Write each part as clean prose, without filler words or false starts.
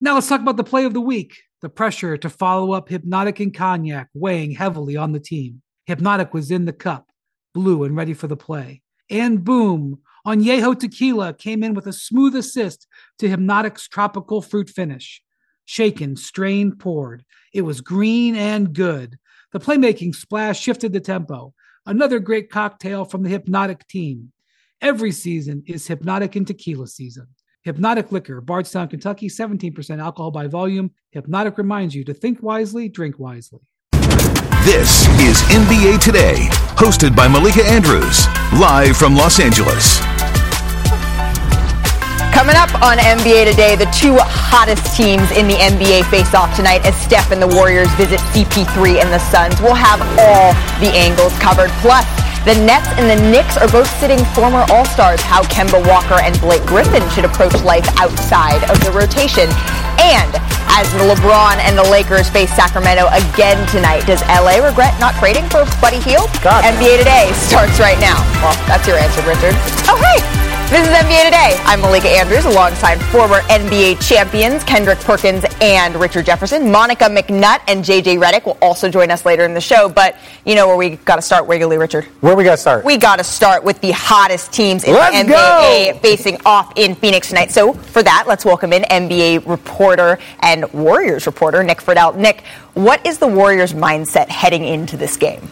Now let's talk about the play of the week. The pressure to follow up Hypnotic and Cognac weighing heavily on the team. Hypnotic was in the cup, blue and ready for the play. And boom, Añejo Tequila came in with a smooth assist to Hypnotic's tropical fruit finish. Shaken, strained, poured. It was green and good. The playmaking splash shifted the tempo. Another great cocktail from the Hypnotic team. Every season is Hypnotic and Tequila season. Hypnotic Liquor, Bardstown, Kentucky, 17% alcohol by volume. Hypnotic reminds you to think wisely, drink wisely. This is NBA Today, hosted by Malika Andrews, live from Los Angeles. Coming up on NBA Today, the two hottest teams in the NBA face off tonight as Steph and the Warriors visit CP3 and the Suns. We'll have all the angles covered. Plus, the Nets and the Knicks are both sitting former All-Stars, how Kemba Walker and Blake Griffin should approach life outside of the rotation. And as the LeBron and the Lakers face Sacramento again tonight, does LA regret not trading for Buddy Hield? NBA Today starts right now. Well, that's your answer, Richard. Oh, hey! This is NBA Today. I'm Malika Andrews alongside former NBA champions Kendrick Perkins and Richard Jefferson. Monica McNutt and JJ Redick will also join us later in the show. But you know where we got to start regularly, Richard? Where we got to start? We got to start with the hottest teams in the NBA facing off in Phoenix tonight. So for that, let's welcome in NBA reporter and Warriors reporter Nick Friedel. Nick, what is the Warriors' mindset heading into this game?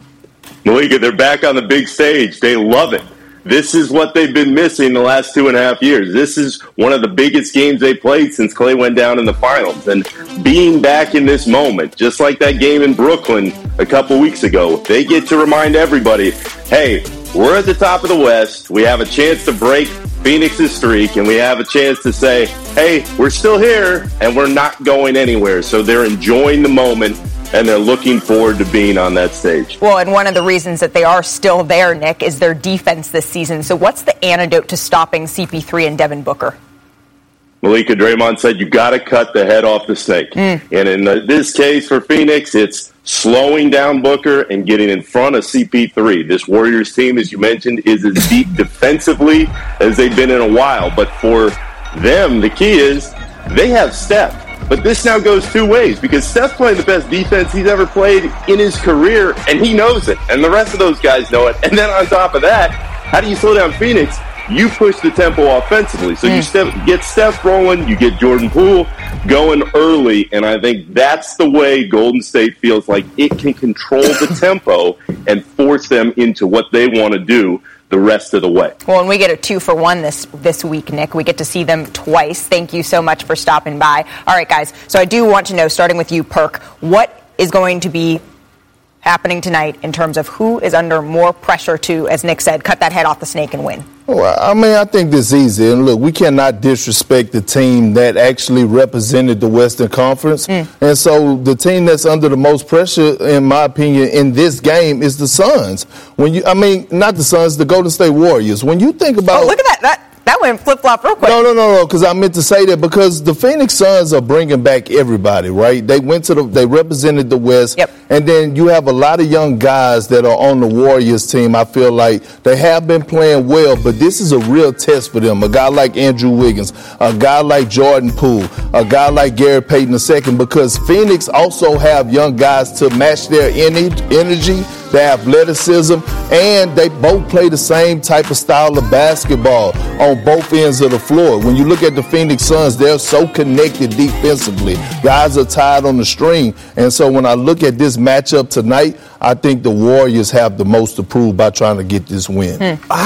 Malika, they're back on the big stage. They love it. This is what they've been missing the last 2.5 years. This is one of the biggest games they played since Klay went down in the finals. And being back in this moment, just like that game in Brooklyn a couple weeks ago, they get to remind everybody, hey, we're at the top of the West. We have a chance to break Phoenix's streak, and we have a chance to say, hey, we're still here, and we're not going anywhere. So they're enjoying the moment, and they're looking forward to being on that stage. Well, and one of the reasons that they are still there, Nick, is their defense this season. So what's the antidote to stopping CP3 and Devin Booker? Malika, Draymond said you got to cut the head off the snake. And in this case for Phoenix, it's slowing down Booker and getting in front of CP3. This Warriors team, as you mentioned, is as deep defensively as they've been in a while. But for them, the key is they have Steph. But this now goes two ways because Steph's playing the best defense he's ever played in his career, and he knows it. And the rest of those guys know it. And then on top of that, how do you slow down Phoenix? You push the tempo offensively. So you get Steph rolling, you get Jordan Poole going early, and I think that's the way Golden State feels like it can control the tempo and force them into what they want to do the rest of the way. Well, and we get a 2-for-1 this week, Nick. We get to see them twice. Thank you so much for stopping by. All right, guys. So I do want to know, starting with you, Perk, what is going to be happening tonight in terms of who is under more pressure to, as Nick said, cut that head off the snake and win? Well, I mean, I think this is easy. And look, we cannot disrespect the team that actually represented the Western Conference. And so the team that's under the most pressure, in my opinion, in this game is the Suns. Not the Suns, the Golden State Warriors. When you think about... Oh, look at that. That went flip-flop real quick. No, because I meant to say that because the Phoenix Suns are bringing back everybody, right? They they represented the West. Yep. And then you have a lot of young guys that are on the Warriors team. I feel like they have been playing well, but this is a real test for them. A guy like Andrew Wiggins, a guy like Jordan Poole, a guy like Gary Payton II, because Phoenix also have young guys to match their energy, their athleticism, and they both play the same type of style of basketball on both ends of the floor. When you look at the Phoenix Suns, they're so connected defensively. Guys are tied on the string. And so when I look at this matchup tonight, I think the Warriors have the most to prove by trying to get this win.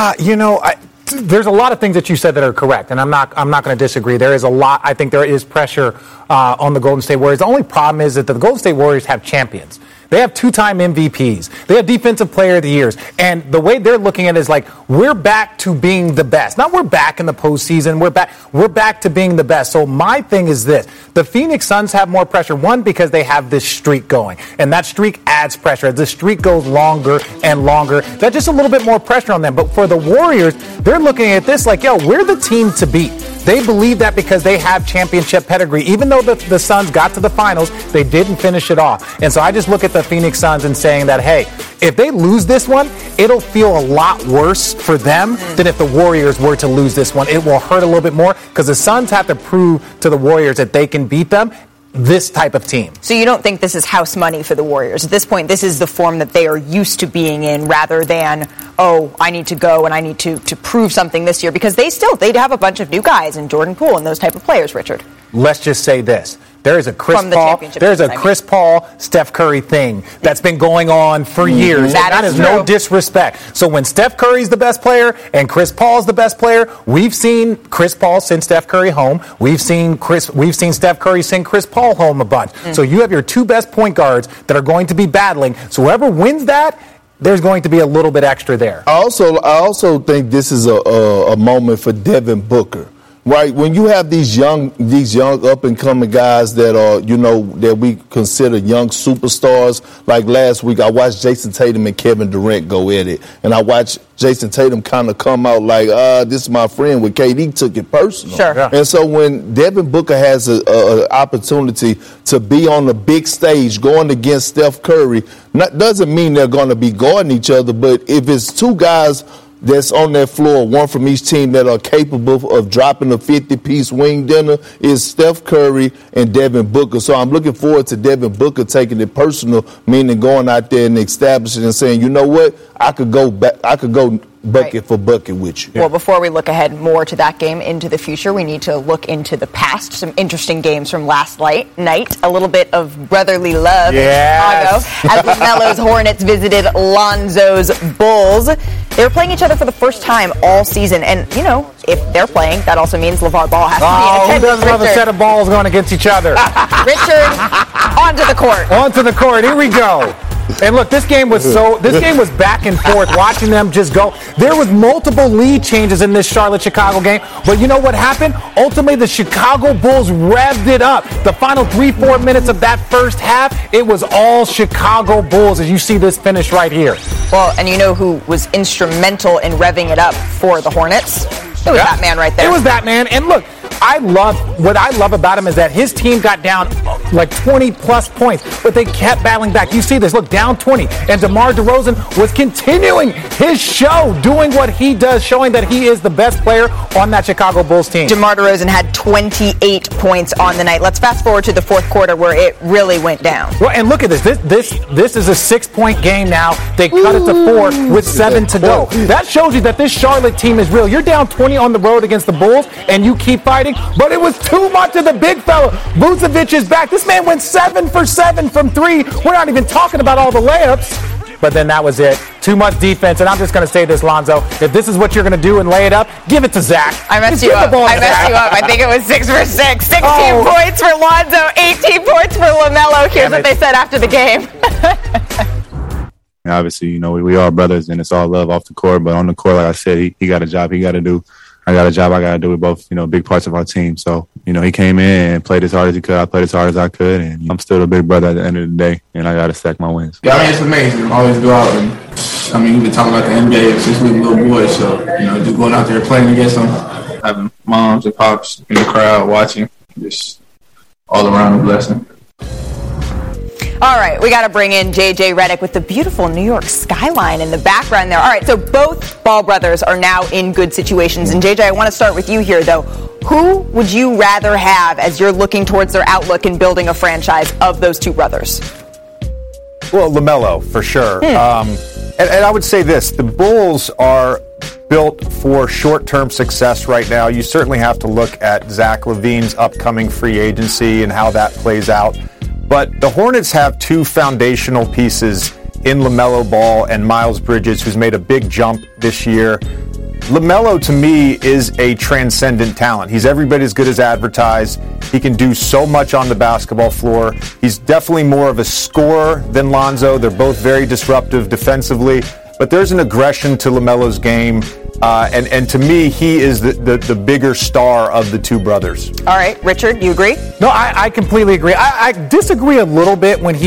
There's a lot of things that you said that are correct, and I'm not going to disagree. There is a lot. I think there is pressure on the Golden State Warriors. The only problem is that the Golden State Warriors have champions. They have 2-time MVPs. They have Defensive Player of the Years. And the way they're looking at it is like, we're back to being the best. Not we're back in the postseason. We're back to being the best. So my thing is this. The Phoenix Suns have more pressure. One, because they have this streak going. And that streak adds pressure. As the streak goes longer and longer, that's just a little bit more pressure on them. But for the Warriors, they're looking at this like, we're the team to beat. They believe that because they have championship pedigree. Even though the Suns got to the finals, they didn't finish it off. And so I just look at the Phoenix Suns and saying that, hey, if they lose this one, it'll feel a lot worse for them than if the Warriors were to lose this one. It will hurt a little bit more because the Suns have to prove to the Warriors that they can beat them. This type of team. So you don't think this is house money for the Warriors? At this point, this is the form that they are used to being in rather than, oh, I need to go and I need to prove something this year, because they'd have a bunch of new guys in Jordan Poole and those type of players, Richard. Let's just say this. There is a Chris Paul, Steph Curry thing that's been going on for years. That is no disrespect. So when Steph Curry's the best player and Chris Paul's the best player, we've seen Chris Paul send Steph Curry home. We've seen Steph Curry send Chris Paul home a bunch. So you have your two best point guards that are going to be battling. So whoever wins that, there's going to be a little bit extra there. I also think this is a moment for Devin Booker. Right, when you have these young up and coming guys that are, that we consider young superstars. Like last week, I watched Jason Tatum and Kevin Durant go at it, and I watched Jason Tatum kind of come out like, this is my friend. When KD took it personal. Sure. Yeah. And so when Devin Booker has an opportunity to be on the big stage going against Steph Curry, doesn't mean they're going to be guarding each other, but if it's two guys that's on that floor, one from each team that are capable of dropping a 50-piece wing dinner, is Steph Curry and Devin Booker. So I'm looking forward to Devin Booker taking it personal, meaning going out there and establishing and saying, you know what, I could go bucket for bucket with you. Well, before we look ahead more to that game into the future, we need to look into the past. Some interesting games from last night. A little bit of brotherly love in Chicago as LaMelo's Hornets visited Lonzo's Bulls. They were playing each other for the first time all season. And, if they're playing, that also means LeVar Ball has to be in attendance. Who doesn't love a set of balls going against each other? Richard, onto the court. Onto the court. Here we go. And look, this game was back and forth, watching them just go. There was multiple lead changes in this Charlotte-Chicago game, but you know what happened? Ultimately, the Chicago Bulls revved it up. The final 3-4 minutes of that first half, it was all Chicago Bulls, as you see this finish right here. Well, and you know who was instrumental in revving it up for the Hornets? It was that man right there. It was that man. And look, what I love about him is that his team got down like 20-plus points, but they kept battling back. You see this, look, down 20. And DeMar DeRozan was continuing his show, doing what he does, showing that he is the best player on that Chicago Bulls team. DeMar DeRozan had 28 points on the night. Let's fast forward to the fourth quarter where it really went down. Well, and look at this. This is a 6-point game now. They cut it to 4 with 7 to go. That shows you that this Charlotte team is real. You're down 20 on the road against the Bulls, and you keep fighting. But it was too much of the big fella. Vucevic is back. This man went 7 for 7 from 3. We're not even talking about all the layups. But then that was it. Too much defense. And I'm just going to say this, Lonzo. If this is what you're going to do and lay it up, give it to Zach. I messed you up. I think it was 6 for 6. 16 points for Lonzo, 18 points for LaMelo. Here's what they said after the game. Obviously, we are brothers, and it's all love off the court. But on the court, like I said, he got a job he got to do. I got a job I got to do with both, big parts of our team. So, he came in and played as hard as he could. I played as hard as I could, and I'm still a big brother at the end of the day, and I got to stack my wins. Yeah, it's amazing. I always go out and, we've been talking about the NBA since we were little boys. So, just going out there playing against them, having moms and pops in the crowd watching, just all around a blessing. All right, we got to bring in J.J. Redick with the beautiful New York skyline in the background there. All right, so both Ball brothers are now in good situations. And, J.J., I want to start with you here, though. Who would you rather have as you're looking towards their outlook in building a franchise of those two brothers? Well, LaMelo, for sure. And I would say this. The Bulls are built for short-term success right now. You certainly have to look at Zach LaVine's upcoming free agency and how that plays out. But the Hornets have two foundational pieces in LaMelo Ball and Miles Bridges, who's made a big jump this year. LaMelo, to me, is a transcendent talent. He's every bit as good as advertised. He can do so much on the basketball floor. He's definitely more of a scorer than Lonzo. They're both very disruptive defensively. But there's an aggression to LaMelo's game And to me, he is the bigger star of the two brothers. All right, Richard, you agree? No, I completely agree. I disagree a little bit when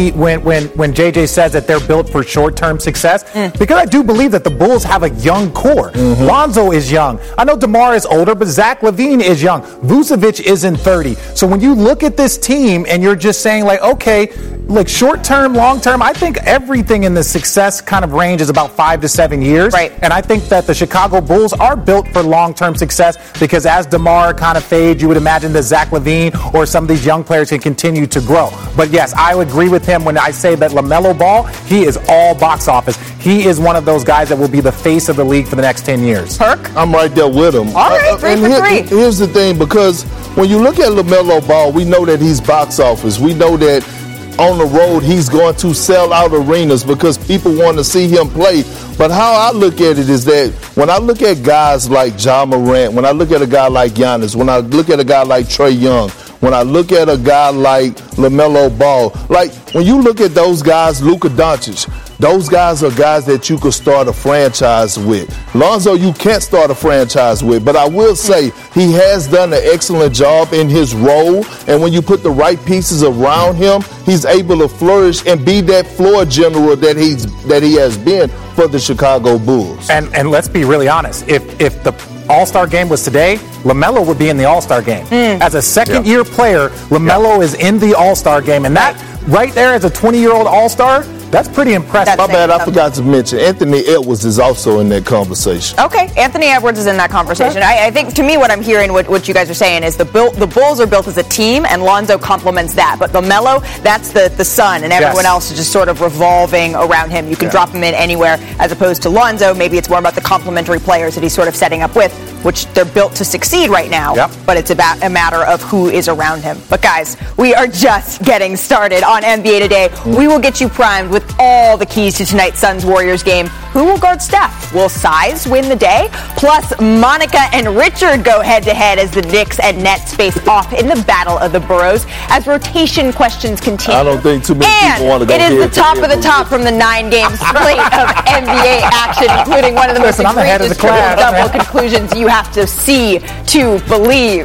JJ says that they're built for short-term success, because I do believe that the Bulls have a young core. Lonzo is young. I know DeMar is older, but Zach LaVine is young. Vucevic isn't 30. So when you look at this team and you're just saying, like, okay, like short-term, long-term, I think everything in the success kind of range is about 5 to 7 years. Right. And I think that the Chicago Bulls are built for long-term success, because as DeMar kind of fades, you would imagine that Zach LaVine or some of these young players can continue to grow. But yes, I would agree with him when I say that LaMelo Ball, he is all box office. He is one of those guys that will be the face of the league for the next 10 years. Perk? I'm right there with him. All right, 3 for 3. Here's the thing, because when you look at LaMelo Ball, we know that he's box office. We know that on the road he's going to sell out arenas because people want to see him play. But how I look at it is that when I look at guys like Ja Morant, when I look at a guy like Giannis, when I look at a guy like Trae Young, when I look at a guy like LaMelo Ball, like when you look at those guys, Luka Doncic, those guys are guys that you could start a franchise with. Lonzo, you can't start a franchise with, but I will say he has done an excellent job in his role, and when you put the right pieces around him, he's able to flourish and be that floor general that he has been for the Chicago Bulls. And let's be really honest, if the All-Star game was today, LaMelo would be in the All-Star game. As a second-year player, LaMelo is in the All-Star game, and that right there as a 20-year-old All-Star, that's pretty impressive. My bad, I forgot to mention, Anthony Edwards is also in that conversation. Okay, Anthony Edwards is in that conversation. I think, to me, what I'm hearing, what you guys are saying is the Bulls are built as a team, and Lonzo complements that. But LaMelo, that's the sun, and everyone else is just sort of revolving around him. You can drop him in anywhere, as opposed to Lonzo. Maybe it's more about the complementary players that he's sort of setting up with, which they're built to succeed right now. But it's about a matter of who is around him. But guys, we are just getting started on NBA Today. We will get you primed with all the keys to tonight's Suns-Warriors game. Who will guard Steph? Will size win the day? Plus, Monica and Richard go head-to-head as the Knicks and Nets face off in the Battle of the Boroughs as rotation questions continue. I don't think too many people want to go it is the top of the top from the 9-game slate of NBA action, including one of the most egregious triple-double conclusions you have to see to believe.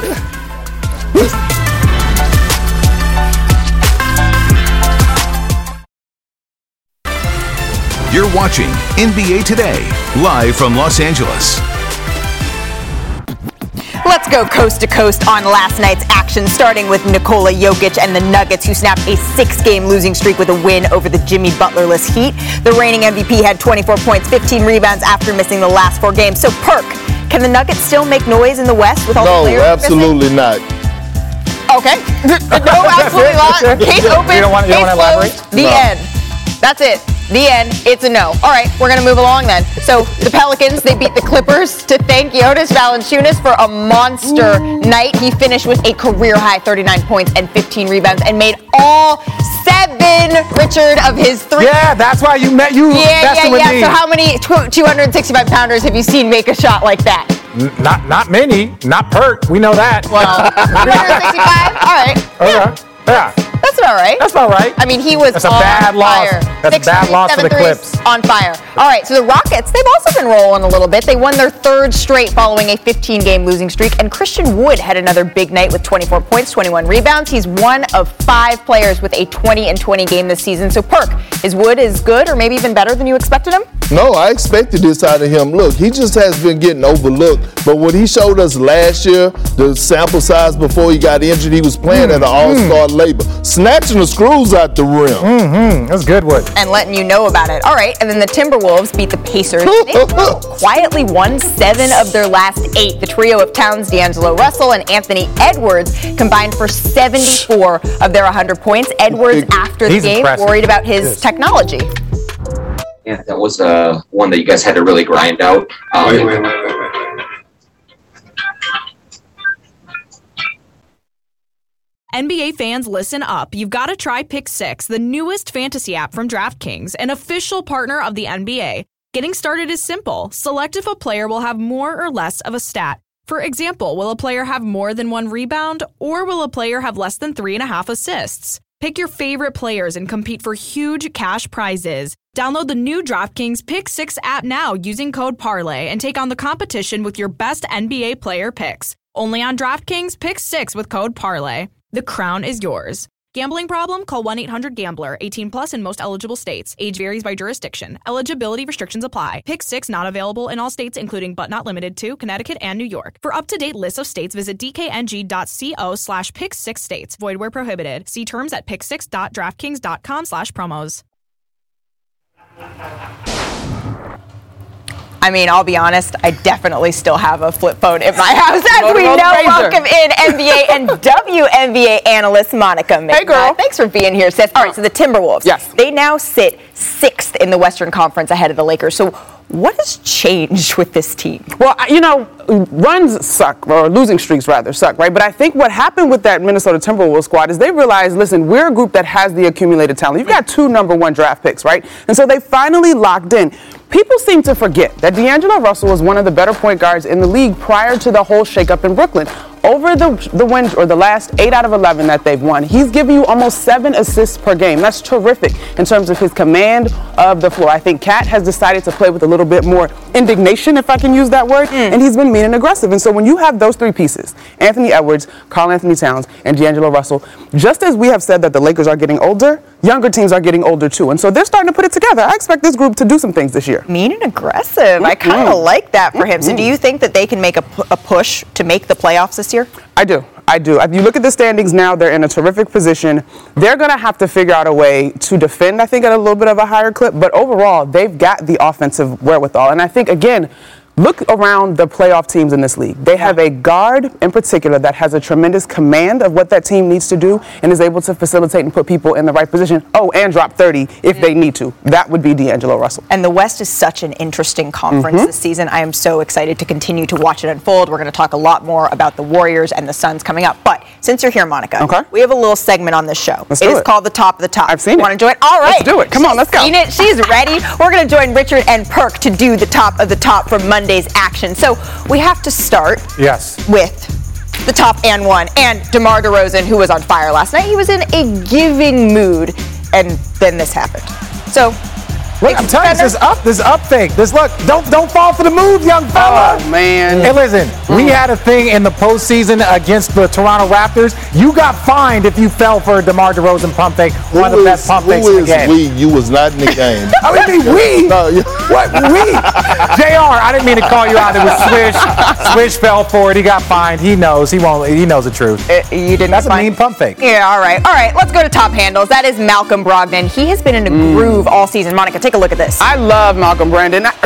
You're watching NBA Today, live from Los Angeles. Let's go coast to coast on last night's action, starting with Nikola Jokic and the Nuggets, who snapped a 6-game losing streak with a win over the Jimmy Butler-less Heat. The reigning MVP had 24 points, 15 rebounds after missing the last 4 games. So, Perk, can the Nuggets still make noise in the West with all the players? No, absolutely not. Okay. No, absolutely not. Case open, case closed, the end. That's it. The end. It's a no. All right, we're going to move along then. So the Pelicans, they beat the Clippers to thank Jonas Valanciunas for a monster night. He finished with a career-high 39 points and 15 rebounds and made all 7, Richard, of his 3. Yeah, that's why you met you. Yeah. So how many 265-pounders have you seen make a shot like that? Not many. Not Perk. We know that. Well, 265? All right. Okay. Yeah. That's about right. That's about right. I mean, he was That's a bad loss. That's a bad loss for the Clips. On fire. All right, so the Rockets, they've also been rolling a little bit. They won their 3rd straight following a 15-game losing streak, and Christian Wood had another big night with 24 points, 21 rebounds. He's one of 5 players with a 20-20 game this season. So, Perk, is Wood as good or maybe even better than you expected him? No, I expected this out of him. Look, he just has been getting overlooked. But what he showed us last year, the sample size before he got injured, he was playing at an all-star labor, snatching the screws out the rim. That's good, Wood. And letting you know about it. All right, and then the Timberwolves beat the Pacers. They quietly won 7 of their last 8. The trio of Towns, D'Angelo Russell, and Anthony Edwards combined for 74 of their 100 points. Edwards, after the game, worried about his technology. Yeah, that was one that you guys had to really grind out. Wait. NBA fans, listen up. You've got to try Pick 6, the newest fantasy app from DraftKings, an official partner of the NBA. Getting started is simple. Select if a player will have more or less of a stat. For example, will a player have more than 1 rebound, or will a player have less than 3.5 assists? Pick your favorite players and compete for huge cash prizes. Download the new DraftKings Pick 6 app now using code parlay and take on the competition with your best NBA player picks. Only on DraftKings Pick 6 with code parlay. The crown is yours. Gambling problem? Call 1-800-GAMBLER. 18 plus in most eligible states. Age varies by jurisdiction. Eligibility restrictions apply. Pick 6 not available in all states, including but not limited to Connecticut and New York. For up-to-date lists of states, visit dkng.co/pick6states. Void where prohibited. See terms at pick6.draftkings.com/promos. I mean, I'll be honest, I definitely still have a flip phone in my house. As we know, welcome in NBA and WNBA analyst Monica McNutt. Hey, girl. Thanks for being here, sis. All right, so the Timberwolves. Yes. They now sit 6th in the Western Conference ahead of the Lakers. So what has changed with this team? Well, runs suck, or losing streaks rather suck, right? But I think what happened with that Minnesota Timberwolves squad is they realized, listen, we're a group that has the accumulated talent. You've got 2 number 1 draft picks, right? And so they finally locked in. People seem to forget that D'Angelo Russell was one of the better point guards in the league prior to the whole shakeup in Brooklyn. Over the win, or the last 8 out of 11 that they've won, he's giving you almost 7 assists per game. That's terrific in terms of his command of the floor. I think Kat has decided to play with a little bit more indignation, if I can use that word, and he's been mean and aggressive. And so when you have those 3 pieces, Anthony Edwards, Karl Anthony Towns, and D'Angelo Russell, just as we have said that the Lakers are getting older, younger teams are getting older too. And so they're starting to put it together. I expect this group to do some things this year. Mean and aggressive. I kind of like that for him. So do you think that they can make a push to make the playoffs this year? I do. If you look at the standings now, they're in a terrific position. They're going to have to figure out a way to defend, I think, at a little bit of a higher clip. But overall, they've got the offensive wherewithal. And I think, again, look around the playoff teams in this league. They have a guard in particular that has a tremendous command of what that team needs to do and is able to facilitate and put people in the right position. Oh, and drop 30 if they need to. That would be D'Angelo Russell. And the West is such an interesting conference this season. I am so excited to continue to watch it unfold. We're going to talk a lot more about the Warriors and the Suns coming up. But since you're here, Monica, we have a little segment on this show. Let's do it. It is called The Top of the Top. I've seen it. Want to join? All right. Let's do it. Come on, let's go. Seen it. She's ready. We're going to join Richard and Perk to do the Top of the Top from Monday's action. So we have to start with the top and one. And DeMar DeRozan, who was on fire last night, he was in a giving mood, and then this happened. So look, I'm telling you, this is up fake. Don't fall for the move, young fella. Oh, man. Hey, listen, we had a thing in the postseason against the Toronto Raptors. You got fined if you fell for a DeMar DeRozan pump fake, one of the best pump fakes in the game. You was not in the game. I mean, we? What, we? JR, I didn't mean to call you out. It was Swish. Swish fell for it. He got fined. He knows. He knows the truth. You didn't. That's a mean pump fake. Yeah, all right. Let's go to top handles. That is Malcolm Brogdon. He has been in a groove all season. Monica, take a look at this. I love Malcolm Brogdon. And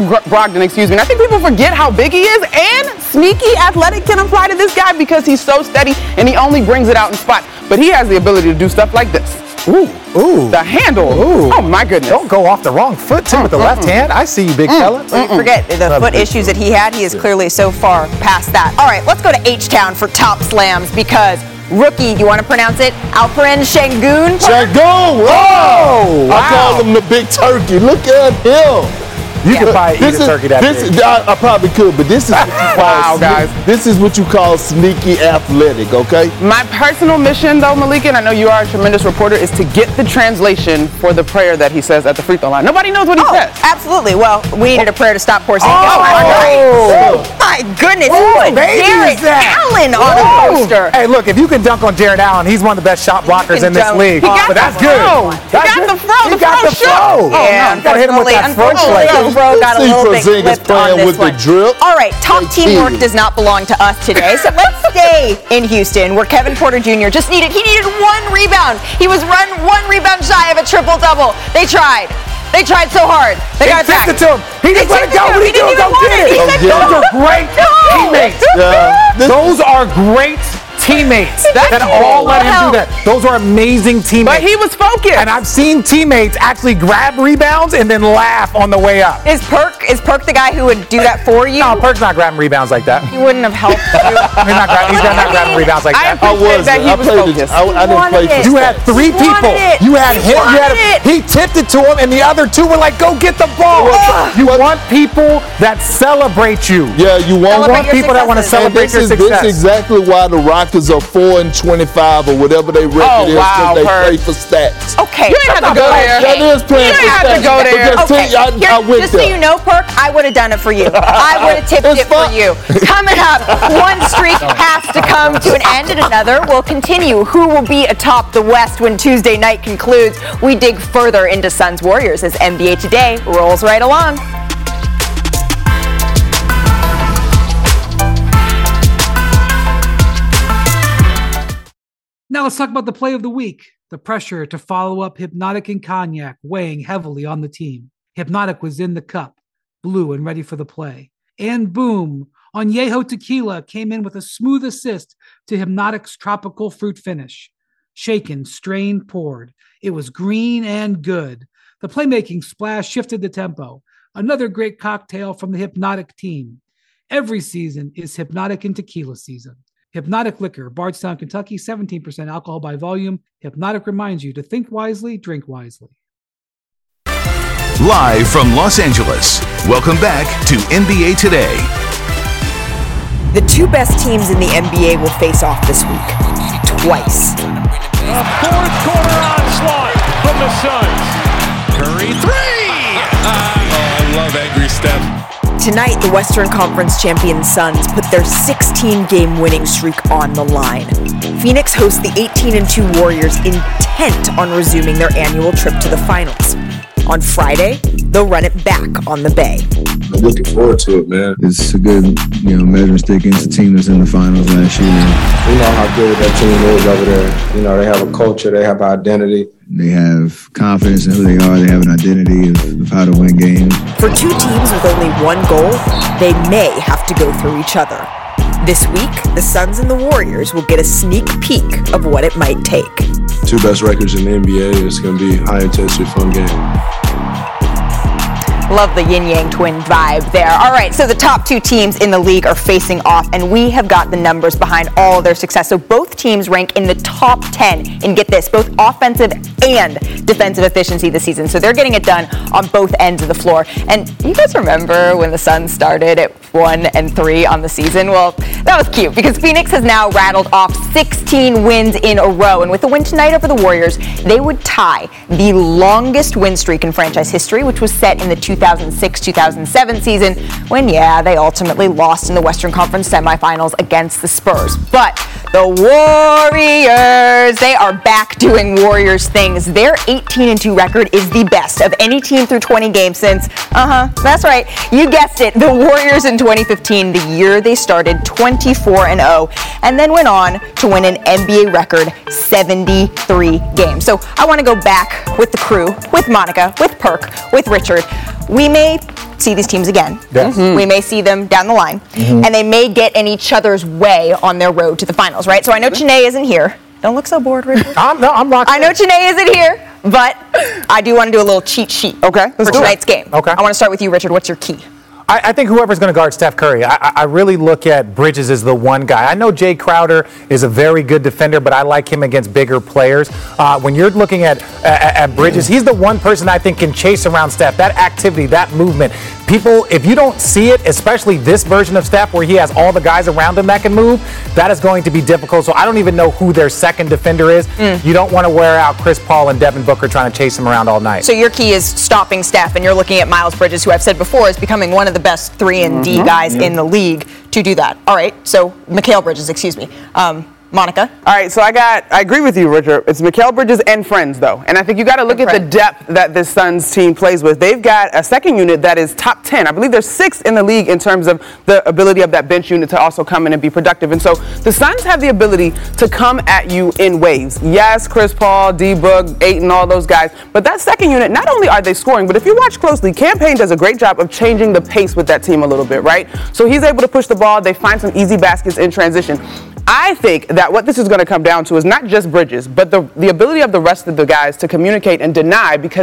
I think people forget how big he is, and sneaky athletic can apply to this guy because he's so steady and he only brings it out in spots. But he has the ability to do stuff like this. Ooh. The handle. Ooh. Oh, my goodness. Don't go off the wrong foot, too, with the left hand. I see you, big fella. Forget the foot issues that he had. He is clearly so far past that. All right, let's go to H-Town for top slams because rookie, do you want to pronounce it? Alperen Şengün? Şengün! Oh! Wow. I call him the big turkey. Look at him. You could probably eat a turkey that big. I probably could, but this is what you call guys. This is what you call sneaky athletic, okay? My personal mission, though, Malika, and I know you are a tremendous reporter, is to get the translation for the prayer that he says at the free throw line. Nobody knows what he says. Absolutely. Well, we needed a prayer to stop Porzingis. Oh, my goodness. Jared Allen on a poster. Hey, look, if you can dunk on Jared Allen, he's one of the best shot blockers in this league. He got that's the good. He got the throw. He got the throw. Yeah, you got to hit him with that throw play. Bro got a little bit clipped on this one. All right, top teamwork does not belong to us today, so let's stay in Houston, where Kevin Porter Jr. he needed 1 rebound. He was 1 rebound shy of a triple-double. They tried so hard. They got back. It to him. He just let it go. What are you doing? Go get it. Those are great teammates. Those are great teammates that all let him do that. Those are amazing teammates. But he was focused. And I've seen teammates actually grab rebounds and then laugh on the way up. Is Perk the guy who would do that for you? No, Perk's not grabbing rebounds like that. He wouldn't have helped you. He's not grabbing rebounds like that. I didn't play. You had 3 people. You had him. He tipped it to him, and the other 2 were like, "Go get the ball." You want people that celebrate you. Yeah, you want people that want to celebrate your success. This is exactly why the Rockets Falcons are 4-25 or whatever they record is because they play for stats. Okay. You ain't have to go there. That is playing for stats. You don't have to go there. Okay. I went just there. so you know, Perk, I would have done it for you. I would have tipped it for you. Coming up, one streak has to come to an end and another will continue. Who will be atop the West when Tuesday night concludes? We dig further into Suns Warriors as NBA Today rolls right along. Now let's talk about the play of the week. The pressure to follow up Hypnotic and Cognac weighing heavily on the team. Hypnotic was in the cup, blue and ready for the play. And boom, Añejo Tequila came in with a smooth assist to Hypnotic's tropical fruit finish. Shaken, strained, poured. It was green and good. The playmaking splash shifted the tempo. Another great cocktail from the Hypnotic team. Every season is Hypnotic and Tequila season. Hypnotic Liquor, Bardstown, Kentucky, 17% alcohol by volume. Hypnotic reminds you to think wisely, drink wisely. Live from Los Angeles, welcome back to NBA Today. The two best teams in the NBA will face off this week. Twice. A fourth quarter onslaught from the Suns. Curry three! I love angry Steph. Tonight, the Western Conference champion Suns put their 16-game winning streak on the line. Phoenix hosts the 18-2 Warriors, intent on resuming their annual trip to the finals. On Friday, they'll run it back on the Bay. I'm looking forward to it, man. It's a good, measuring stick against the team that's in the finals last year. We know how good that team is over there. They have a culture, they have an identity. They have confidence in who they are. They have an identity of how to win games. For two teams with only one goal, they may have to go through each other. This week, the Suns and the Warriors will get a sneak peek of what it might take. Two best records in the NBA. It's going to be high-intensity, fun game. Love the yin-yang twin vibe there. All right, so the top two teams in the league are facing off, and we have got the numbers behind all of their success. So both teams rank in the top 10 in, get this, both offensive and defensive efficiency this season. So they're getting it done on both ends of the floor. And you guys remember when the Suns started at 1-3 on the season? Well, that was cute because Phoenix has now rattled off 16 wins in a row. And with the win tonight over the Warriors, they would tie the longest win streak in franchise history, which was set in the 2006-2007 season when, they ultimately lost in the Western Conference semifinals against the Spurs. But the Warriors, they are back doing Warriors things. Their 18-2 record is the best of any team through 20 games since, that's right, you guessed it, the Warriors in 2015, the year they started 24-0, and then went on to win an NBA record 73 games. So I want to go back with the crew, with Monica, with Perk, with Richard. We may see these teams again. Yes. Mm-hmm. We may see them down the line, and they may get in each other's way on their road to the finals, right? So I know Chiney isn't here. Don't look so bored, Richard. I'm not. I know Chiney isn't here, but I do want to do a little cheat sheet for tonight's game. Okay. I want to start with you, Richard. What's your key? I think whoever's going to guard Steph Curry, I really look at Bridges as the one guy. I know Jay Crowder is a very good defender, but I like him against bigger players. When you're looking at Bridges, he's the one person I think can chase around Steph. That activity, that movement. People, if you don't see it, especially this version of Steph where he has all the guys around him that can move, that is going to be difficult. So I don't even know who their second defender is. You don't want to wear out Chris Paul and Devin Booker trying to chase him around all night. So your key is stopping Steph, and you're looking at Miles Bridges, who I've said before is becoming one of the best 3-and-D guys in the league to do that. All right, so Mikal Bridges, excuse me. Monica? All right, so I agree with you, Richard. It's Mikal Bridges and friends, though. And I think you got to look at the depth that this Suns team plays with. They've got a second unit that is top 10. I believe they're 6th in the league in terms of the ability of that bench unit to also come in and be productive. And so the Suns have the ability to come at you in waves. Yes, Chris Paul, D-Book, Ayton, all those guys. But that second unit, not only are they scoring, but if you watch closely, Cam Payne does a great job of changing the pace with that team a little bit, right? So he's able to push the ball. They find some easy baskets in transition. I think that what this is going to come down to is not just Bridges, but the ability of the rest of the guys to communicate and deny, because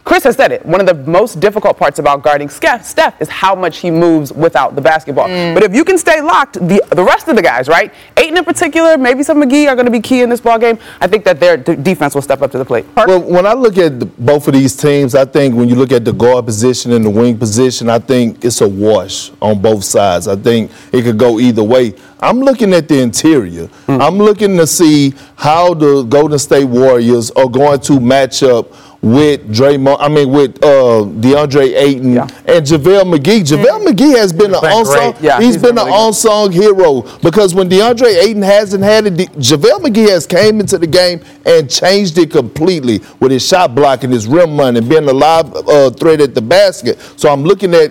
Chris has said it. One of the most difficult parts about guarding Steph is how much he moves without the basketball. But if you can stay locked, the rest of the guys, right? Ayton in particular, maybe some McGee are going to be key in this ball game. I think that their defense will step up to the plate. Well, when I look at both of these teams, I think when you look at the guard position and the wing position, I think it's a wash on both sides. I think it could go either way. I'm looking at the interior. I'm looking to see how the Golden State Warriors are going to match up with DeAndre Ayton and JaVale McGee. JaVale McGee has been an unsung. He's been an unsung hero because when DeAndre Ayton hasn't had it, JaVale McGee has came into the game and changed it completely with his shot blocking, his rim running, being a live threat at the basket. So I'm looking at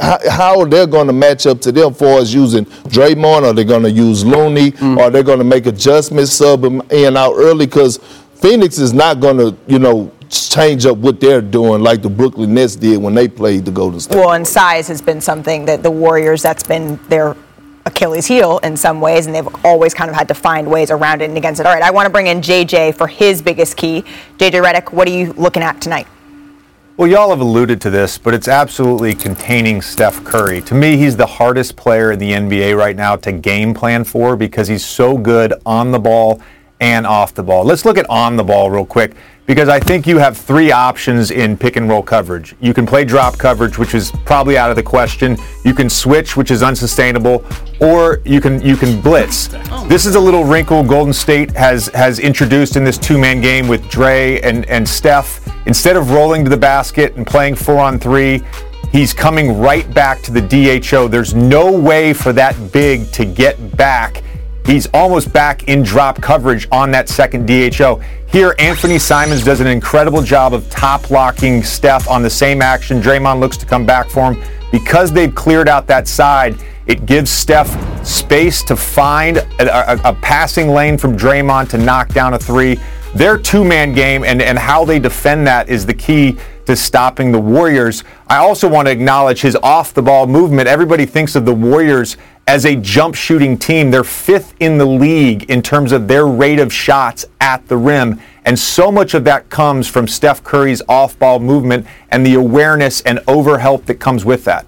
how they're going to match up to them for us using Draymond. Are they going to use Looney? Or are they going to make adjustments, sub him in out early? Because Phoenix is not going to, change up what they're doing like the Brooklyn Nets did when they played the Golden State. Well, and size has been something that the Warriors, that's been their Achilles heel in some ways, and they've always kind of had to find ways around it and against it. All right, I want to bring in JJ for his biggest key. JJ Redick, what are you looking at tonight? Well, y'all have alluded to this, but it's absolutely containing Steph Curry. To me, he's the hardest player in the NBA right now to game plan for because he's so good on the ball and off the ball. Let's look at on the ball real quick because I think you have three options in pick and roll coverage. You can play drop coverage, which is probably out of the question. You can switch, which is unsustainable, or you can blitz. This is a little wrinkle Golden State has introduced in this two-man game with Dre and Steph. Instead of rolling to the basket and playing 4-on-3, he's coming right back to the DHO. There's no way for that big to get back. He's almost back in drop coverage on that second DHO. Here, Anthony Simons does an incredible job of top locking Steph on the same action. Draymond looks to come back for him. Because they've cleared out that side, it gives Steph space to find a passing lane from Draymond to knock down a three. Their two-man game and how they defend that is the key to stopping the Warriors. I also want to acknowledge his off-the-ball movement. Everybody thinks of the Warriors as a jump-shooting team. They're fifth in the league in terms of their rate of shots at the rim. And so much of that comes from Steph Curry's off-ball movement and the awareness and overhelp that comes with that.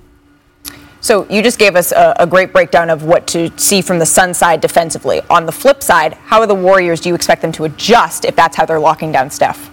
So you just gave us a great breakdown of what to see from the Sun side defensively. On the flip side, how are the Warriors, do you expect them to adjust if that's how they're locking down Steph?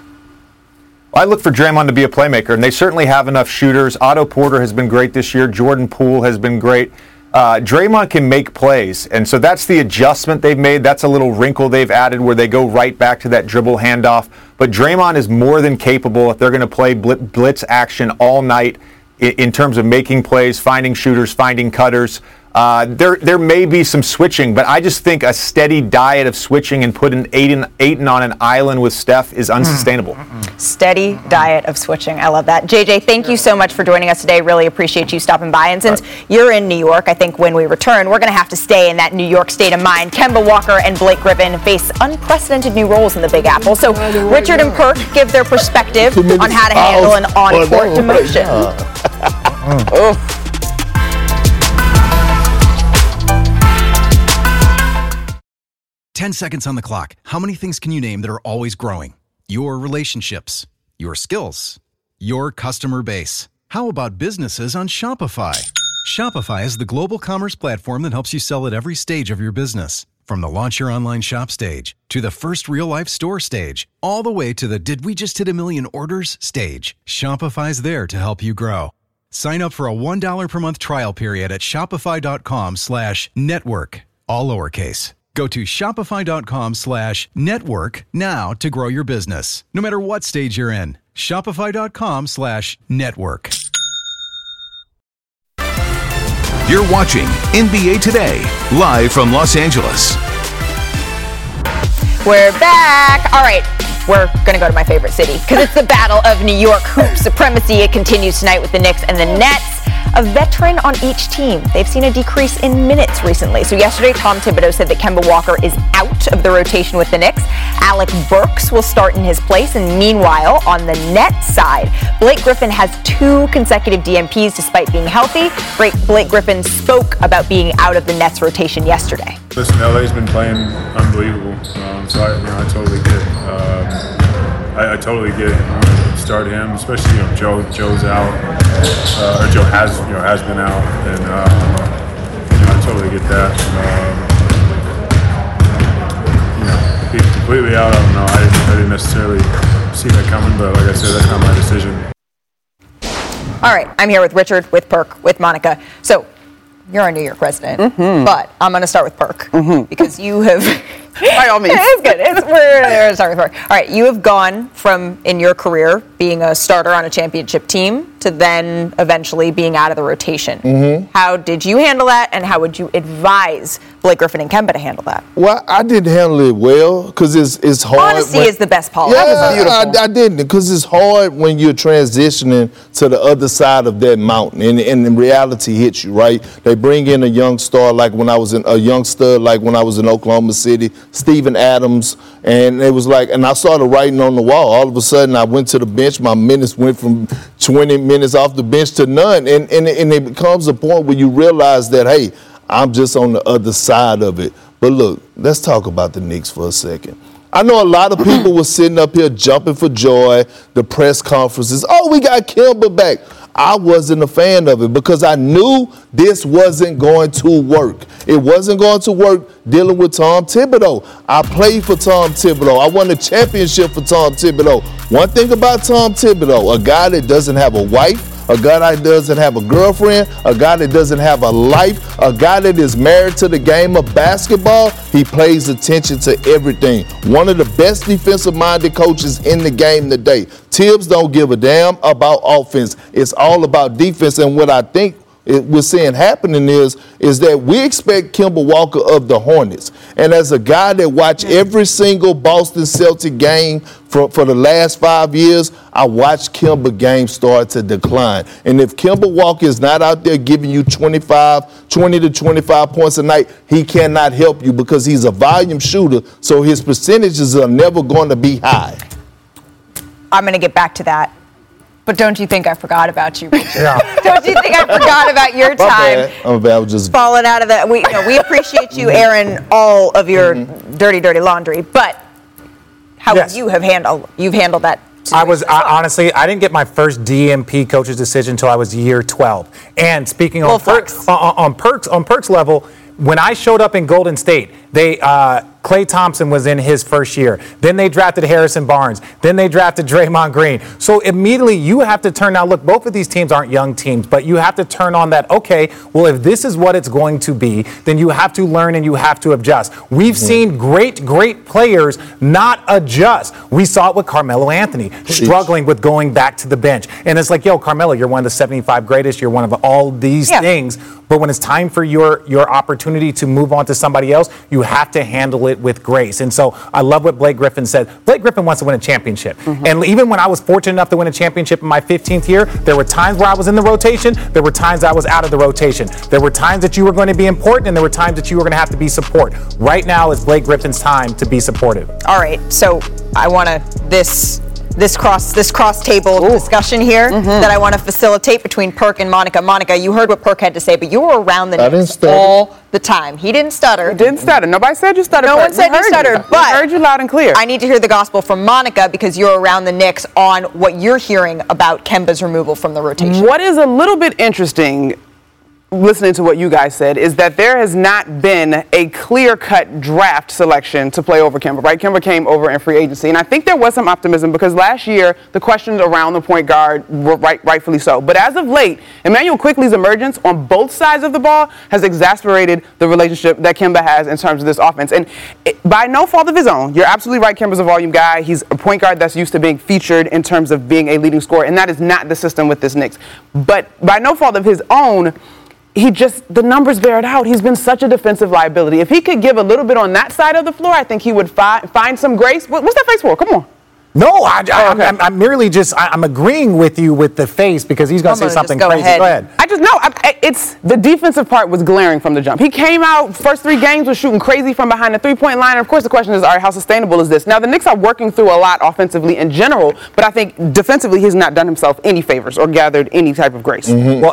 I look for Draymond to be a playmaker, and they certainly have enough shooters. Otto Porter has been great this year. Jordan Poole has been great. Draymond can make plays, and so that's the adjustment they've made. That's a little wrinkle they've added where they go right back to that dribble handoff. But Draymond is more than capable if they're going to play blitz action all night in terms of making plays, finding shooters, finding cutters. There may be some switching, but I just think a steady diet of switching and putting Ayton on an island with Steph is unsustainable. Steady diet of switching. I love that. JJ, thank you so much for joining us today. Really appreciate you stopping by. And since you're in New York, I think when we return, we're going to have to stay in that New York state of mind. Kemba Walker and Blake Griffin face unprecedented new roles in the Big Apple. So Richard and Perk give their perspective on how to handle an on-court demotion. Oof. 10 seconds on the clock. How many things can you name that are always growing? Your relationships, your skills, your customer base. How about businesses on Shopify? Shopify is the global commerce platform that helps you sell at every stage of your business. From the launch your online shop stage, to the first real-life store stage, all the way to the did we just hit a million orders stage. Shopify's there to help you grow. Sign up for a $1 per month trial period at shopify.com/network, all lowercase. Go to shopify.com/network now to grow your business, no matter what stage you're in. Shopify.com/network. You're watching NBA Today, live from Los Angeles. We're back. All right. We're going to go to my favorite city because it's the battle of New York hoop supremacy. It continues tonight with the Knicks and the Nets. A veteran on each team. They've seen a decrease in minutes recently. So yesterday, Tom Thibodeau said that Kemba Walker is out of the rotation with the Knicks. Alec Burks will start in his place. And meanwhile, on the Nets side, Blake Griffin has 2 consecutive DNPs despite being healthy. Blake Griffin spoke about being out of the Nets rotation yesterday. Listen, LA's been playing unbelievable. So I totally get it. I I totally get it. Start him, especially Joe's out, or Joe has been out, and I totally get that. He's completely out. I don't know. I didn't necessarily see that coming, but like I said, that's not my decision. All right, I'm here with Richard, with Perk, with Monica. So you're our New York resident, but I'm going to start with Perk because you have. By all means. It's good. We're going to start with Perk. All right, you have gone from, in your career, being a starter on a championship team to then eventually being out of the rotation. How did you handle that, and how would you advise Blake Griffin and Kemba to handle that? Well, I didn't handle it well because it's hard. Honesty is the best policy. Yeah, That was beautiful. I didn't because it's hard when you're transitioning to the other side of that mountain and reality hits you, right? They bring in a young star like when I was in Oklahoma City, Steven Adams, and it was like, and I saw the writing on the wall. All of a sudden, I went to the bench. My minutes went from 20 minutes off the bench to none, and it becomes a point where you realize that, hey, I'm just on the other side of it. But look, let's talk about the Knicks for a second. I know a lot of people were sitting up here jumping for joy, the press conferences. Oh, we got Kemba back. I wasn't a fan of it because I knew this wasn't going to work. It wasn't going to work dealing with Tom Thibodeau. I played for Tom Thibodeau. I won a championship for Tom Thibodeau. One thing about Tom Thibodeau, a guy that doesn't have a wife, a guy that doesn't have a girlfriend, a guy that doesn't have a life, a guy that is married to the game of basketball, he pays attention to everything. One of the best defensive-minded coaches in the game today. Tibbs don't give a damn about offense. It's all about defense, and what I think we're seeing happening is that we expect Kemba Walker of the Hornets. And as a guy that watched every single Boston Celtic game for the last 5 years, I watched Kemba games start to decline. And if Kemba Walker is not out there giving you 20 to 25 points a night, he cannot help you because he's a volume shooter, so his percentages are never going to be high. I'm going to get back to that. But don't you think I forgot about you, Richard? Yeah. Don't you think I forgot about your time? I'm bad. I was just falling out of that. We appreciate you airing all of your dirty laundry. But how would you have handled that? Honestly, I didn't get my first DMP coach's decision until I was year 12. And speaking on Perk's level, when I showed up in Golden State, Klay Thompson was in his first year. Then they drafted Harrison Barnes. Then they drafted Draymond Green. So immediately you have to turn. Now, look, both of these teams aren't young teams, but you have to turn on that, okay, well, if this is what it's going to be, then you have to learn and you have to adjust. We've seen great players not adjust. We saw it with Carmelo Anthony struggling with going back to the bench. And it's like, yo, Carmelo, you're one of the 75 greatest. You're one of all these things. But when it's time for your opportunity to move on to somebody else, you have to handle it with grace. And so I love what Blake Griffin said. Blake Griffin wants to win a championship. And even when I was fortunate enough to win a championship in my 15th year, there were times where I was in the rotation. There were times I was out of the rotation. There were times that you were going to be important, and there were times that you were going to have to be support. Right now is Blake Griffin's time to be supportive. All right. So I want to this cross table discussion here that I want to facilitate between Perk and Monica. Monica, you heard what Perk had to say, but you were around the Knicks all the time. He didn't stutter. He didn't stutter. Nobody said you stuttered. No one said you stuttered, but I heard you loud and clear. I need to hear the gospel from Monica because you're around the Knicks on what you're hearing about Kemba's removal from the rotation. What is a little bit interesting, listening to what you guys said, is that there has not been a clear-cut draft selection to play over Kemba, right? Kemba came over in free agency, and I think there was some optimism because last year the questions around the point guard were rightfully so. But as of late, Immanuel Quickley's emergence on both sides of the ball has exacerbated the relationship that Kemba has in terms of this offense. And by no fault of his own, you're absolutely right, Kemba's a volume guy. He's a point guard that's used to being featured in terms of being a leading scorer, and that is not the system with this Knicks. But by no fault of his own, the numbers bear it out. He's been such a defensive liability. If he could give a little bit on that side of the floor, I think he would find some grace. What's that face for? Come on. No, I'm merely I'm agreeing with you with the face because he's going to say something crazy. Go ahead. It's the defensive part was glaring from the jump. He came out, first 3 games was shooting crazy from behind the three-point line. And of course, the question is, all right, how sustainable is this? Now, the Knicks are working through a lot offensively in general, but I think defensively he's not done himself any favors or gathered any type of grace. Well,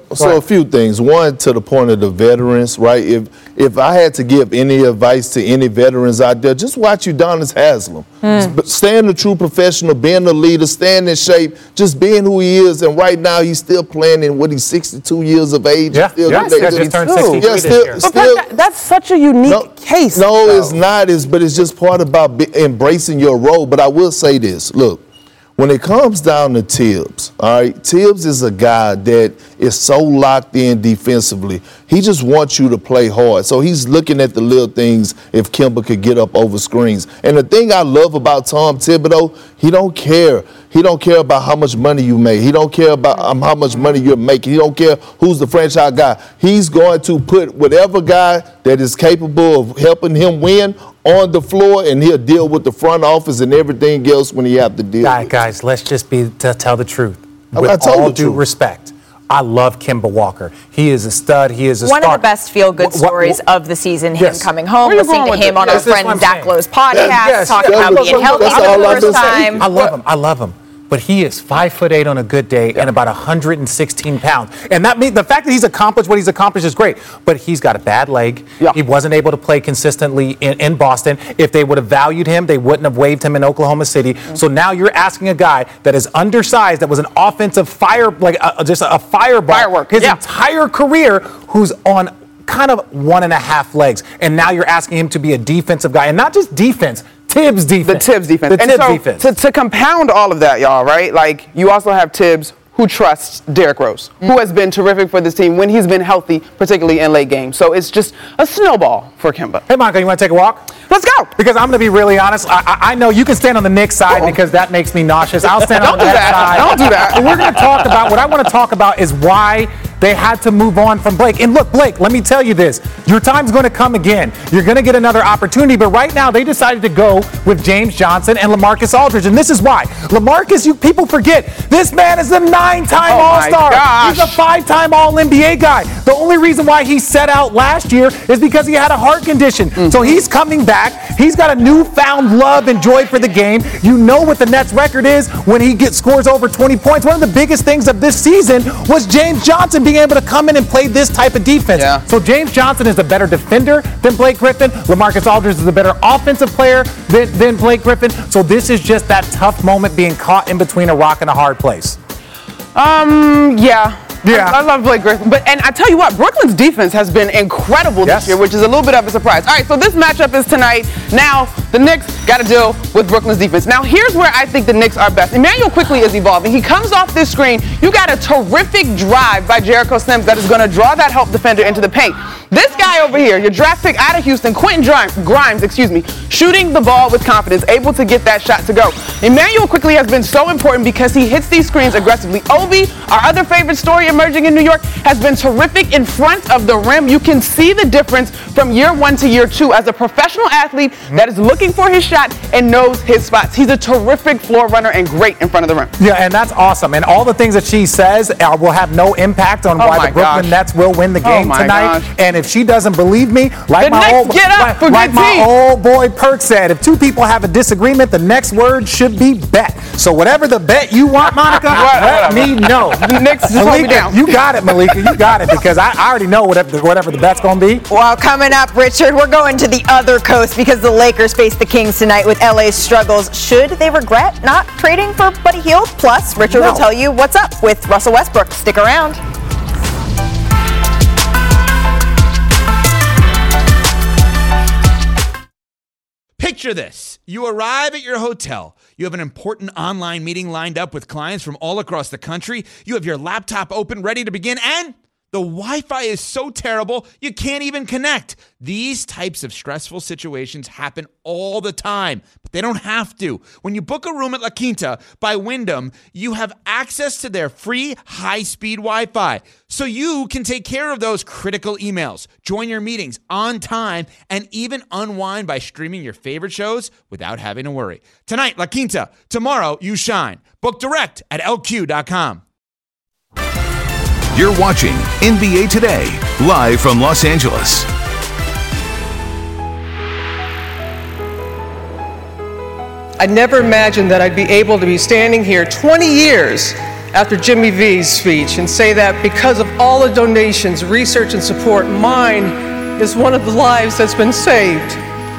So a few things. One, to the point of the veterans, right? If I had to give any advice to any veterans out there, just watch Udonis Haslem. Staying a true professional, being a leader, staying in shape, just being who he is. And right now, he's still playing in he's 62 years of age. Yeah, just turned 63 this year. But that's such a unique case. No, it's not. But it's just part about embracing your role. But I will say this. Look, when it comes down to Tibbs, all right, Tibbs is a guy that is so locked in defensively. He just wants you to play hard. So he's looking at the little things if Kemba could get up over screens. And the thing I love about Tom Thibodeau, he don't care. He don't care about how much money you make. He don't care about how much money you're making. He don't care who's the franchise guy. He's going to put whatever guy that is capable of helping him win on the floor, and he'll deal with the front office and everything else when he have to deal with it. Guys, let's just tell the truth. With all due respect, I love Kemba Walker. He is a stud. He is a one of the best feel-good stories of the season, him coming home, listening to him on our friend Zach Lowe's podcast, talking about being healthy for the first time. I love him. But he is 5'8" on a good day and about 116 pounds. And that means the fact that he's accomplished what he's accomplished is great. But he's got a bad leg. Yeah. He wasn't able to play consistently in Boston. If they would have valued him, they wouldn't have waived him in Oklahoma City. So now you're asking a guy that is undersized, that was an offensive just a firework his entire career, who's on kind of 1.5 legs. And now you're asking him to be a defensive guy, and not just defense. Tibbs defense. The Tibbs defense. To compound all of that, y'all, right? Like, you also have Tibbs, who trusts Derrick Rose, who has been terrific for this team when he's been healthy, particularly in late games. So it's just a snowball for Kemba. Hey, Monica, you want to take a walk? Let's go. Because I'm going to be really honest. I know you can stand on the Knicks side because that makes me nauseous. I'll stand on that side. Don't do that. And we're going to talk about, what I want to talk about is why they had to move on from Blake. And look, Blake, let me tell you this. Your time's going to come again. You're going to get another opportunity. But right now, they decided to go with James Johnson and LaMarcus Aldridge. And this is why. LaMarcus, people forget, this man is a 9-time All-Star. He's a 5-time All-NBA guy. The only reason why he set out last year is because he had a heart condition. So he's coming back. He's got a newfound love and joy for the game. You know what the Nets record is when he scores over 20 points. One of the biggest things of this season was James Johnson being able to come in and play this type of defense. Yeah. So James Johnson is a better defender than Blake Griffin. LaMarcus Aldridge is a better offensive player than Blake Griffin. So this is just that tough moment being caught in between a rock and a hard place. Yeah. I love Blake Griffin. And I tell you what, Brooklyn's defense has been incredible this year, which is a little bit of a surprise. All right, so this matchup is tonight. Now, the Knicks got to deal with Brooklyn's defense. Now, here's where I think the Knicks are best. Immanuel Quickley is evolving. He comes off this screen. You got a terrific drive by Jericho Sims that is going to draw that help defender into the paint. This guy over here, your draft pick out of Houston, Quentin Grimes, shooting the ball with confidence, able to get that shot to go. Immanuel Quickley has been so important because he hits these screens aggressively. Obi, our other favorite story emerging in New York, has been terrific in front of the rim. You can see the difference from year 1 to year 2 as a professional athlete that is looking for his shot and knows his spots. He's a terrific floor runner and great in front of the rim. Yeah, and that's awesome. And all the things that she says will have no impact on why the Brooklyn Nets will win the game tonight. And if she doesn't believe me, like my old boy Perk said, if two people have a disagreement, the next word should be bet. So whatever the bet you want, Monica, let me know. Knicks, just hold me down. You got it, Malika. You got it, because I already know whatever the bet's going to be. Well, coming up, Richard, we're going to the other coast because the Lakers face the Kings tonight with LA's struggles. Should they regret not trading for Buddy Hield? Plus, Richard will tell you what's up with Russell Westbrook. Stick around. Picture this. You arrive at your hotel. You have an important online meeting lined up with clients from all across the country. You have your laptop open, ready to begin, and the Wi-Fi is so terrible, you can't even connect. These types of stressful situations happen all the time, but they don't have to. When you book a room at La Quinta by Wyndham, you have access to their free high-speed Wi-Fi, so you can take care of those critical emails, join your meetings on time, and even unwind by streaming your favorite shows without having to worry. Tonight, La Quinta. Tomorrow, you shine. Book direct at LQ.com. You're watching NBA Today, live from Los Angeles. I never imagined that I'd be able to be standing here 20 years after Jimmy V's speech and say that because of all the donations, research, and support, mine is one of the lives that's been saved.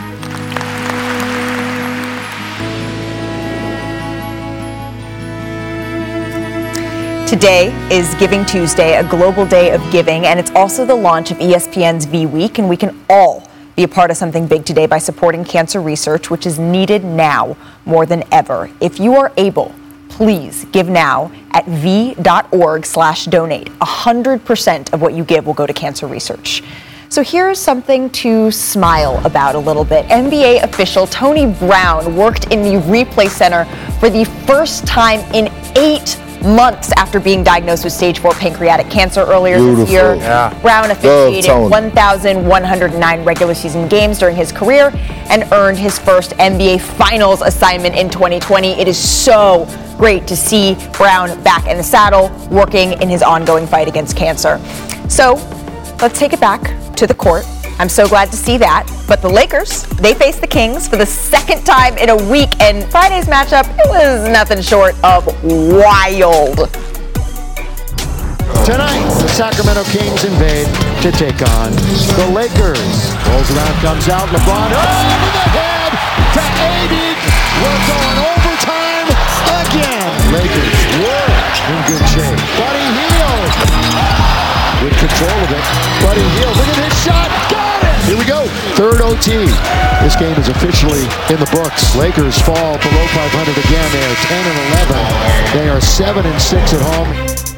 Today is Giving Tuesday, a global day of giving, and it's also the launch of ESPN's V Week, and we can all be a part of something big today by supporting cancer research, which is needed now more than ever. If you are able, please give now at v.org/donate. 100% of what you give will go to cancer research. So here's something to smile about a little bit. NBA official Tony Brown worked in the replay center for the first time in 8 months after being diagnosed with stage 4 pancreatic cancer earlier this year. Yeah. Brown officiated 1,109 regular season games during his career and earned his first NBA Finals assignment in 2020. It is so great to see Brown back in the saddle, working in his ongoing fight against cancer. So let's take it back to the court. I'm so glad to see that. But the Lakers, they face the Kings for the second time in a week, and Friday's matchup, it was nothing short of wild. Tonight, the Sacramento Kings invade to take on the Lakers. Rolls around, comes out, LeBron over the head to AD. We're going overtime again. Lakers were in good shape. Buddy Hield with control of it. Buddy Hield, look at this shot. Got it! Here we go. Third OT. This game is officially in the books. Lakers fall below 500 again. They are 10-11. They are 7-6 at home.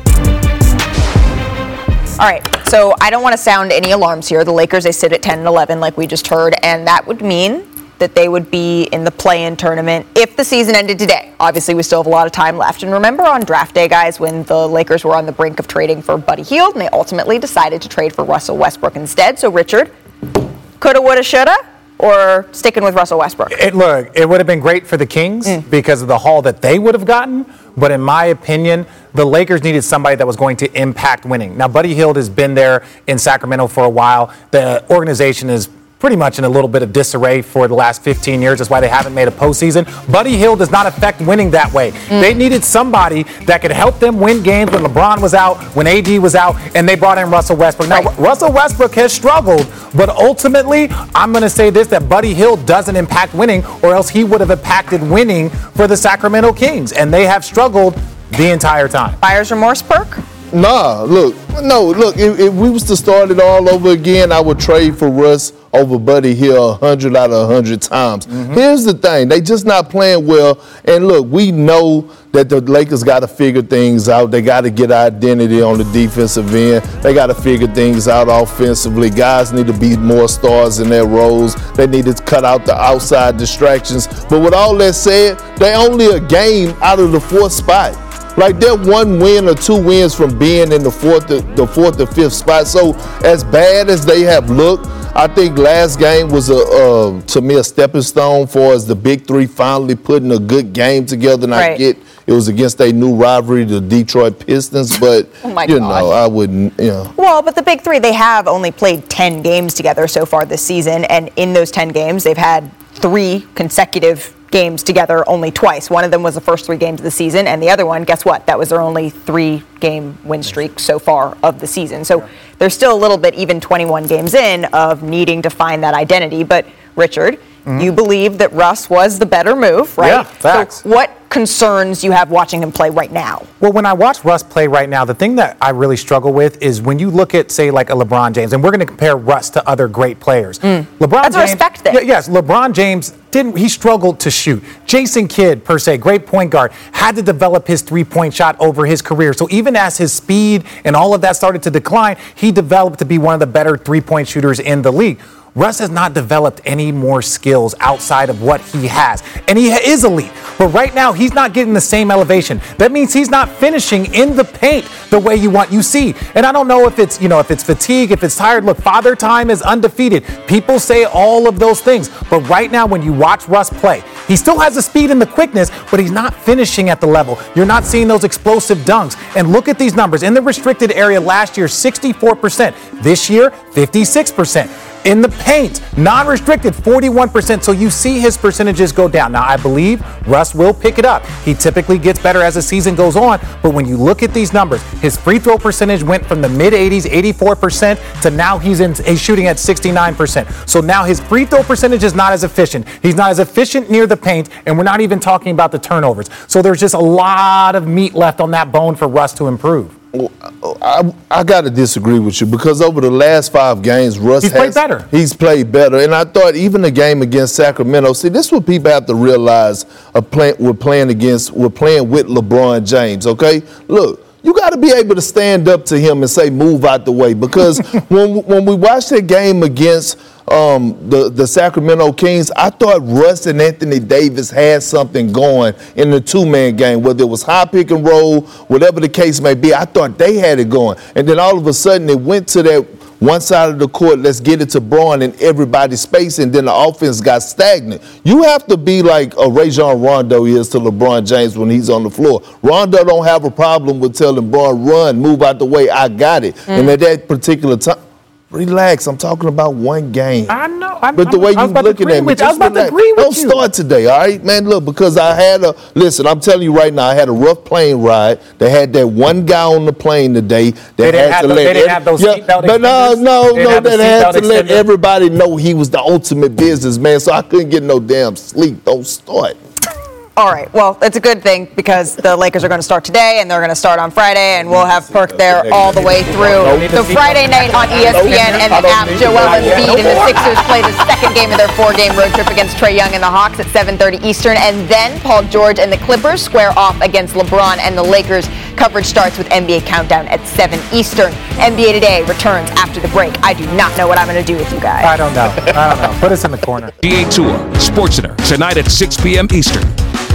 All right, so I don't want to sound any alarms here. The Lakers, they sit at 10-11 like we just heard, and that would mean that they would be in the play-in tournament if the season ended today. Obviously, we still have a lot of time left. And remember on draft day, guys, when the Lakers were on the brink of trading for Buddy Hield, and they ultimately decided to trade for Russell Westbrook instead. So, Richard, coulda, woulda, shoulda, or sticking with Russell Westbrook? Look, it would have been great for the Kings because of the haul that they would have gotten. But in my opinion, the Lakers needed somebody that was going to impact winning. Now, Buddy Hield has been there in Sacramento for a while. The organization is pretty much in a little bit of disarray for the last 15 years. That's why they haven't made a postseason. Buddy Hield does not affect winning that way. They needed somebody that could help them win games when LeBron was out, when AD was out, and they brought in Russell Westbrook. Now, Russell Westbrook has struggled, but ultimately, I'm going to say this, that Buddy Hield doesn't impact winning, or else he would have impacted winning for the Sacramento Kings, and they have struggled the entire time. Buyer's remorse perk? Nah, look, if we was to start it all over again, I would trade for Russ over Buddy Hield 100 out of 100 times. Here's the thing, they just not playing well, and look, we know that the Lakers got to figure things out. They got to get identity on the defensive end. They got to figure things out offensively. Guys need to be more stars in their roles. They need to cut out the outside distractions. But with all that said, they only a game out of the 4th spot. Like they're 1 win or 2 wins from being in the fourth or fifth spot. So as bad as they have looked, I think last game was to me a stepping stone for as the big three finally putting a good game together. And I get it was against a new rivalry, the Detroit Pistons, but I wouldn't. Well, but the big three, they have only played 10 games together so far this season, and in those 10 games, they've had 3 consecutive games together only twice. One of them was the first 3 games of the season, and the other one, guess what? That was their only 3-game win streak so far of the season. So there's still a little bit, even 21 games in, of needing to find that identity. But Richard, you believe that Russ was the better move, right? Yeah, facts. So what concerns you have watching him play right now? Well, when I watch Russ play right now, the thing that I really struggle with is when you look at, say, like a LeBron James, and we're going to compare Russ to other great players. That's a respect thing. Yes, LeBron James he struggled to shoot. Jason Kidd, per se, great point guard, had to develop his 3-point shot over his career. So even as his speed and all of that started to decline, he developed to be one of the better 3-point shooters in the league. Russ has not developed any more skills outside of what he has. And he is elite. But right now, he's not getting the same elevation. That means he's not finishing in the paint the way you see. And I don't know if it's, if it's fatigue, if it's tired. Look, Father Time is undefeated. People say all of those things. But right now, when you watch Russ play, he still has the speed and the quickness, but he's not finishing at the level. You're not seeing those explosive dunks. And look at these numbers. In the restricted area last year, 64%. This year, 56%. In the paint, non-restricted, 41%. So you see his percentages go down. Now, I believe Russ will pick it up. He typically gets better as the season goes on. But when you look at these numbers, his free throw percentage went from the mid-80s, 84%, to now he's shooting at 69%. So now his free throw percentage is not as efficient. He's not as efficient near the paint, and we're not even talking about the turnovers. So there's just a lot of meat left on that bone for Russ to improve. I got to disagree with you because over the last 5 games, Russ He's played better. He's played better. And I thought even the game against Sacramento, see, this is what people have to realize we're playing with LeBron James, okay? Look, you got to be able to stand up to him and say, move out the way. Because when we watched that game against the Sacramento Kings, I thought Russ and Anthony Davis had something going in the 2-man game, whether it was high pick and roll, whatever the case may be. I thought they had it going. And then all of a sudden it went to that one side of the court, let's get it to Braun and everybody's space, and then the offense got stagnant. You have to be like a Rajon Rondo is to LeBron James when he's on the floor. Rondo don't have a problem with telling Braun, run, move out the way, I got it. And at that particular time, relax, I'm talking about one game. I know. But the way you're looking at me, I was about to agree with you. Don't start today, all right, man? Look, because listen, I'm telling you right now, I had a rough plane ride. They had that one guy on the plane today that they didn't have those seatbelt extenders? That had to let everybody know he was the ultimate businessman, so I couldn't get no damn sleep. Don't start. All right. Well, it's a good thing because the Lakers are going to start today and they're going to start on Friday, and we'll have Perk there all the way through. So Friday night on ESPN and the app, Joel Embiid and the Sixers play the second game of their 4-game road trip against Trae Young and the Hawks at 7:30 Eastern, and then Paul George and the Clippers square off against LeBron and the Lakers. Coverage starts with NBA Countdown at 7 Eastern. NBA Today returns after the break. I do not know what I'm going to do with you guys. I don't know. Put us in the corner. NBA Tour, SportsCenter, tonight at 6 p.m. Eastern.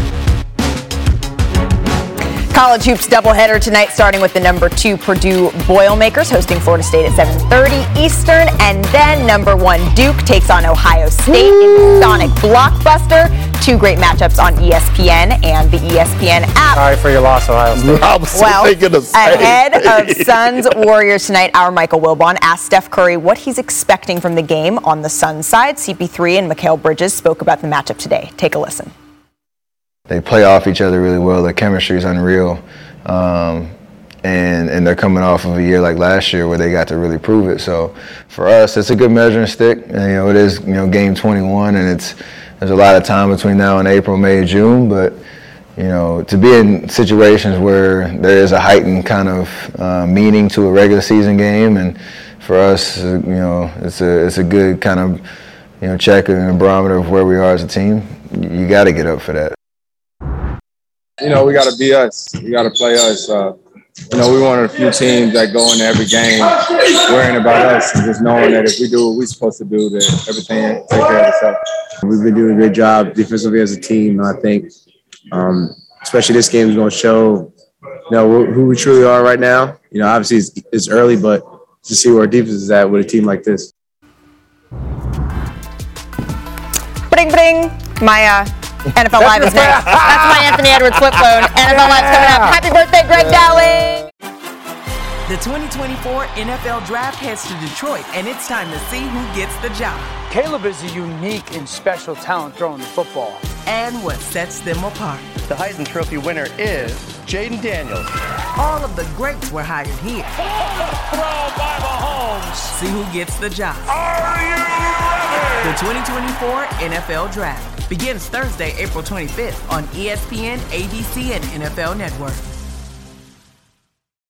College hoops doubleheader tonight, starting with the number 2 Purdue Boilermakers hosting Florida State at 7:30 Eastern, and then number 1 Duke takes on Ohio State in Sonic Blockbuster. 2 great matchups on ESPN and the ESPN app. Sorry for your loss, Ohio State. Well, ahead of Suns Warriors tonight, our Michael Wilbon asked Steph Curry what he's expecting from the game on the Suns side. CP3 and Mikal Bridges spoke about the matchup today. Take a listen. They play off each other really well. Their chemistry is unreal. And they're coming off of a year like last year where they got to really prove it. So for us, it's a good measuring stick. And, it is, game 21, and there's a lot of time between now and April, May, June. But, to be in situations where there is a heightened kind of meaning to a regular season game, and for us, it's a good kind of, check and a barometer of where we are as a team. You got to get up for that. We got to be us. We got to play us. We're one of the few teams that go into every game worrying about us and just knowing that if we do what we're supposed to do, then everything take care of itself. We've been doing a great job defensively as a team. I think, especially this game is going to show, who we truly are right now. Obviously it's early, but to see where our defense is at with a team like this. Bring, my NFL Live is next. That's my Anthony Edwards flip phone. NFL Live's coming up. Happy birthday, Greg Dowling! The 2024 NFL Draft heads to Detroit, and it's time to see who gets the job. Caleb is a unique and special talent throwing the football. And what sets them apart. The Heisman Trophy winner is Jaden Daniels. All of the greats were hired here. Throw by Mahomes. See who gets the job. Are you ready? The 2024 NFL Draft begins Thursday, April 25th on ESPN, ABC, and NFL Network.